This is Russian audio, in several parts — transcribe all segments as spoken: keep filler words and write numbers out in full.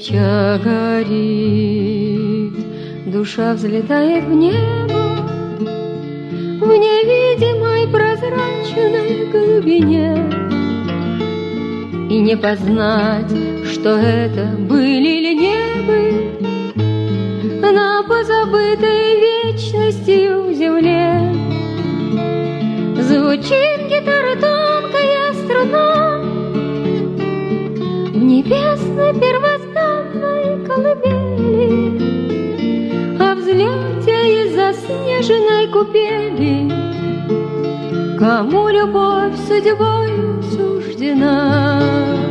свеча горит, душа взлетает в небо, в невидимой прозрачной глубине. И не познать, что это были или не были, на позабытой вечностью земле. Звучит гитара тонкая струна в небесной первозданной колыбели, о взлете из заснеженной купели, кому любовь судьбою суждена.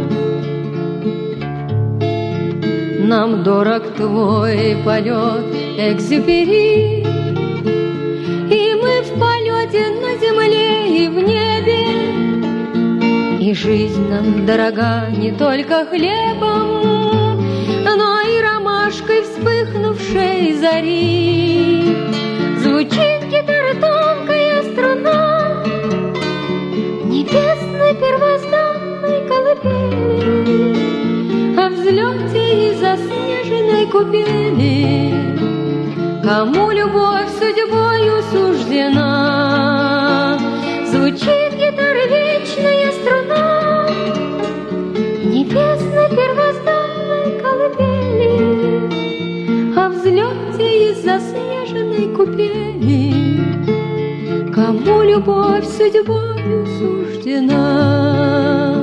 Нам дорог твой полет, Экзюпери, и мы в полете на земле и в небе, и жизнь нам дорога не только хлебом, но и ромашкой вспыхнувшей зари. Звучит гитара тонкая струна небесной первозданной колыбели, о взлете из заснеженной купели, кому любовь судьбою суждена. Звучит гитара вечная струна небесной первозданной колыбели, о взлете из заснеженной купели, кому любовь судьбою суждена.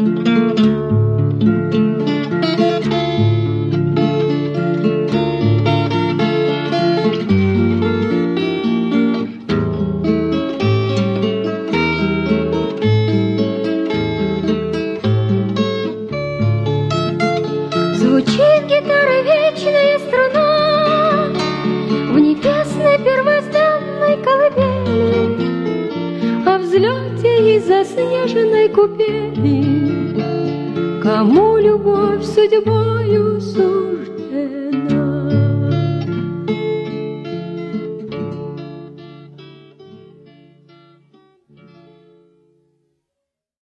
Звучит гитара вечная струна в небесной первозданной колыбели, о взлете из заснеженной купели, кому любовь судьбою